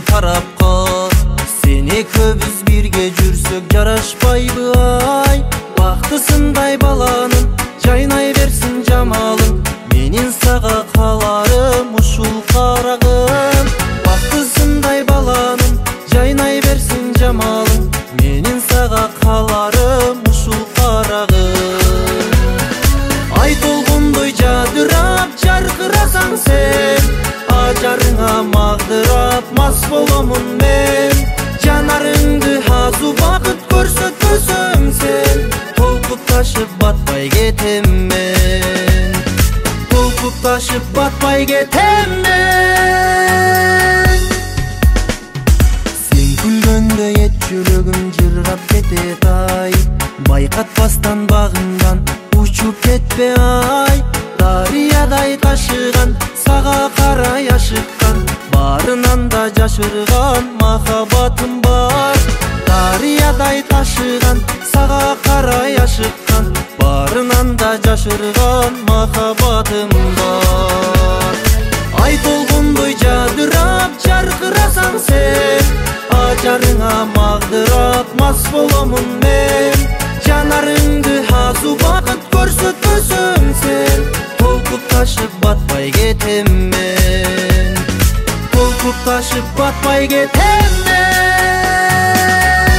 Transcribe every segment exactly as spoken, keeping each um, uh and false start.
тарапқа. Сені көбіз бірге жүрсек жарашпайды ай. Бақтысындай баланың жайнай берсін жамалың. Менен саға қаларым ұшыл қарағым. Бақтысындай баланың жайнай берсін жамалың. Менен саға қаларым ұшыл қарағым. Ай толғындай жадырап жарқырасаң сен, ажарыңа мағдырап мас боламын мен. Жанарыңды азу бақыт көрсөтпөсөң сен, толқып ташып батпай кетем мен. Толқып ташып батпай кетем мен. Сен күлгөндө ет жүрөгүм жыргап кетет ай. Байкатпастан багыңдан учуп кетпе ай. Дариядай ташыган сага карай ашыккан, барынан да жашырган махаббатым бар. Дариядай ташыган сага карай ашыккан, барынан да жашырган махаббатым бар. Ай толгондой жадырап жаркырасаң сен, ажарыңа магдырап мас боламын мен. Жанарыңды азу бакыт көрсөтпөсөң сен, толкуп ташып батпай кетем мен. Толкуп ташып батпай кетем мен.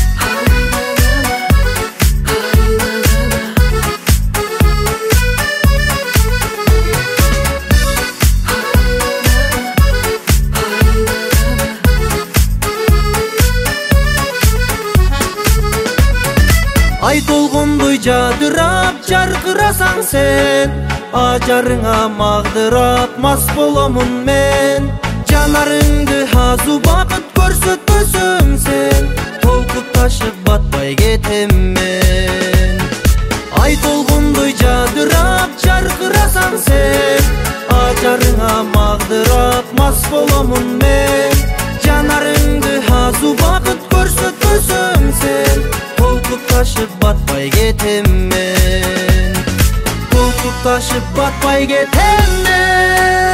Ай толгондой жадырап жаркырасаң сен, ажарыңа магдырап мас боламын мен. Жанарыңды азу бакыт көрсөтпөсөң сен, толкуп ташып батпай кетем мен. Ай толгондой жадырап жаркырасаң сен, ажарыңа магдырап мас боламын мен. Жанарыңды азу бакыт көрсөтпөсөң сен, толкуп ташып батпай кетем мен. Толкуп ташып батпай кетем мен.